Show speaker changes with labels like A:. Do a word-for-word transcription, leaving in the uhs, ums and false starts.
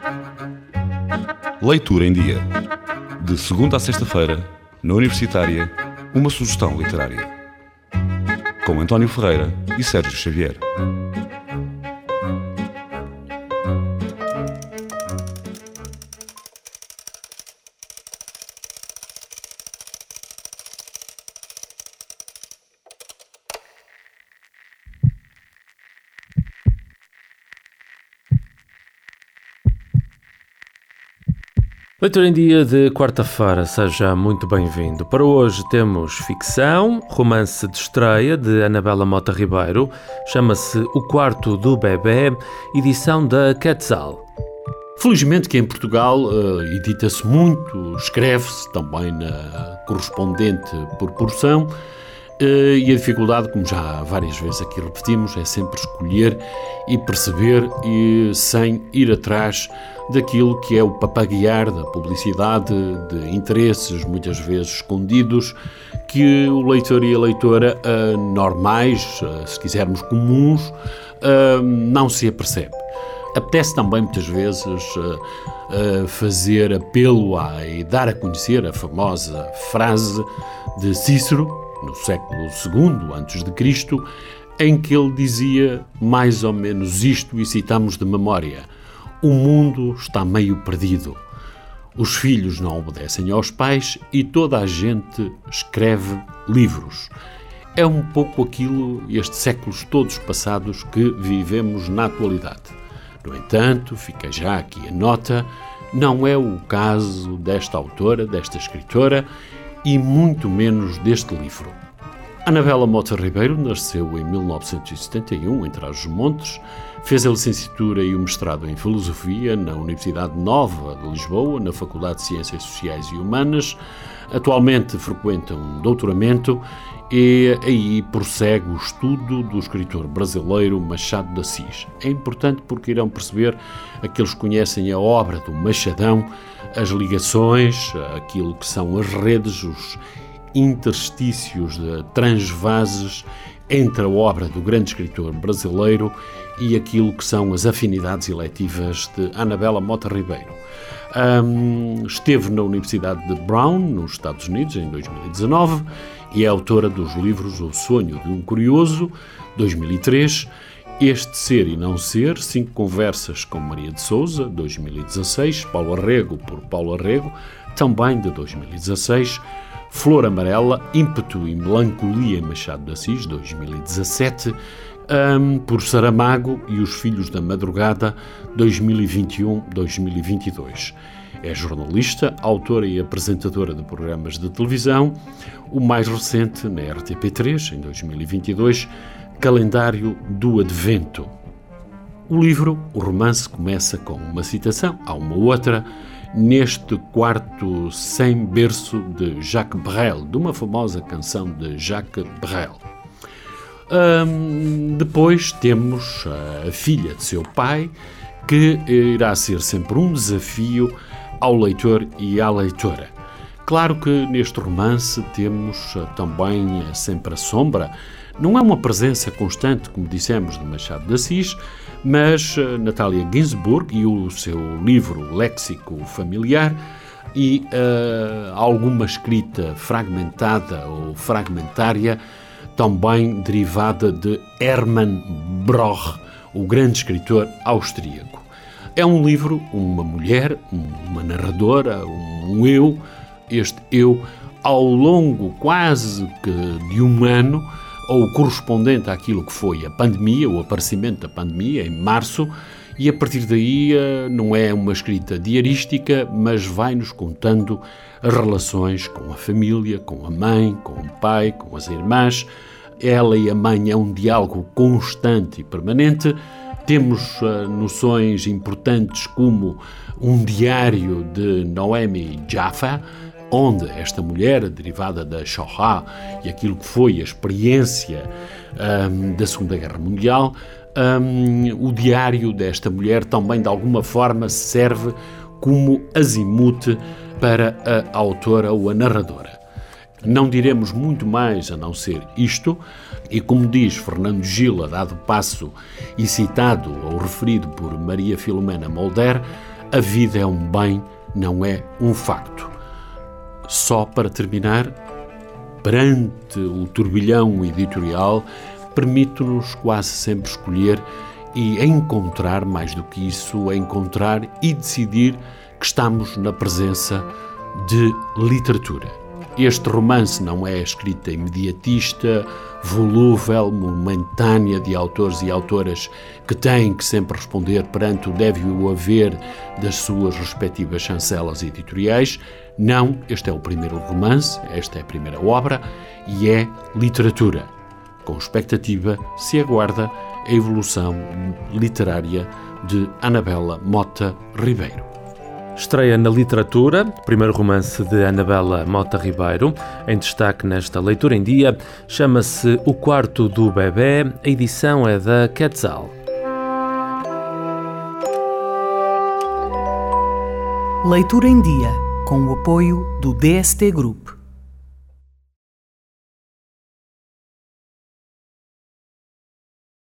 A: Leitura em Dia. De segunda a sexta-feira, na Universitária, uma sugestão literária. Com António Ferreira e Sérgio Xavier.
B: Leitura em Dia de quarta-feira, seja muito bem-vindo. Para hoje temos ficção, romance de estreia de Anabela Mota Ribeiro, chama-se O Quarto do Bebé, edição da Quetzal.
C: Felizmente que em Portugal uh, edita-se muito, escreve-se também na correspondente por porção, uh, e a dificuldade, como já várias vezes aqui repetimos, é sempre escolher e perceber e, sem ir atrás daquilo que é o papaguear da publicidade, de interesses muitas vezes escondidos, que o leitor e a leitora uh, normais, uh, se quisermos comuns, uh, não se apercebe. Apetece também muitas vezes uh, uh, fazer apelo a, e dar a conhecer a famosa frase de Cícero, no século segundo antes de Cristo, em que ele dizia mais ou menos isto, e citamos de memória: o mundo está meio perdido. Os filhos não obedecem aos pais e toda a gente escreve livros. É um pouco aquilo, estes séculos todos passados, que vivemos na atualidade. No entanto, fica já aqui a nota, não é o caso desta autora, desta escritora, e muito menos deste livro. Anabela Mota Ribeiro nasceu em mil novecentos e setenta e um, em Trás-os-Montes, fez a licenciatura e o mestrado em Filosofia na Universidade Nova de Lisboa, na Faculdade de Ciências Sociais e Humanas. Atualmente frequenta um doutoramento e aí prossegue o estudo do escritor brasileiro Machado de Assis. É importante porque irão perceber, aqueles que conhecem a obra do Machadão, as ligações, aquilo que são as redes, os interstícios de transvases entre a obra do grande escritor brasileiro e aquilo que são as afinidades eletivas de Anabela Mota Ribeiro. Um, esteve na Universidade de Brown, nos Estados Unidos, em dois mil e dezanove, e é autora dos livros O Sonho de um Curioso, dois mil e três, Este Ser e Não Ser, Cinco Conversas com Maria de Souza, dois mil e dezasseis, Paulo Arrego por Paulo Arrego, também de dois mil e dezasseis, Flor Amarela, Ímpeto e Melancolia em Machado de Assis, dois mil e dezassete, um, por Saramago e Os Filhos da Madrugada, dois mil e vinte e um a dois mil e vinte e dois. É jornalista, autora e apresentadora de programas de televisão, o mais recente na R T P três, em dois mil e vinte e dois, Calendário do Advento. O livro, o romance, começa com uma citação, há uma outra, neste quarto sem berço de Jacques Brel, de uma famosa canção de Jacques Brel. Hum, depois temos a filha de seu pai, que irá ser sempre um desafio ao leitor e à leitora. Claro que neste romance temos também sempre a sombra. Não é uma presença constante, como dissemos, de Machado de Assis, mas Natalia Ginzburg e o seu livro Léxico Familiar e uh, alguma escrita fragmentada ou fragmentária, também derivada de Hermann Broch, o grande escritor austríaco. É um livro, uma mulher, uma narradora, um eu, este eu, ao longo quase que de um ano, ou correspondente àquilo que foi a pandemia, o aparecimento da pandemia, em março, e a partir daí não é uma escrita diarística, mas vai-nos contando as relações com a família, com a mãe, com o pai, com as irmãs. Ela e a mãe é um diálogo constante e permanente. Temos uh, noções importantes como um diário de Noemi Jaffa, onde esta mulher, derivada da Shoah e aquilo que foi a experiência um, da Segunda Guerra Mundial, um, o diário desta mulher também de alguma forma serve como azimuth para a autora ou a narradora. Não diremos muito mais a não ser isto, e como diz Fernando Gil, a dado passo e citado ou referido por Maria Filomena Mulder, A vida é um bem, não é um facto. Só para terminar, perante o turbilhão editorial, permite-nos quase sempre escolher e encontrar, mais do que isso, encontrar e decidir que estamos na presença de literatura. Este romance não é escrita imediatista, volúvel, momentânea, de autores e autoras que têm que sempre responder perante o deve e o haver das suas respectivas chancelas editoriais. Não, este é o primeiro romance, esta é a primeira obra e é literatura. Com expectativa se aguarda a evolução literária de Anabela Mota Ribeiro.
B: Estreia na literatura, primeiro romance de Anabela Mota Ribeiro, em destaque nesta leitura em dia, chama-se O Quarto do Bebé, a edição é da Quetzal.
D: Leitura em dia, com o apoio do D S T Group.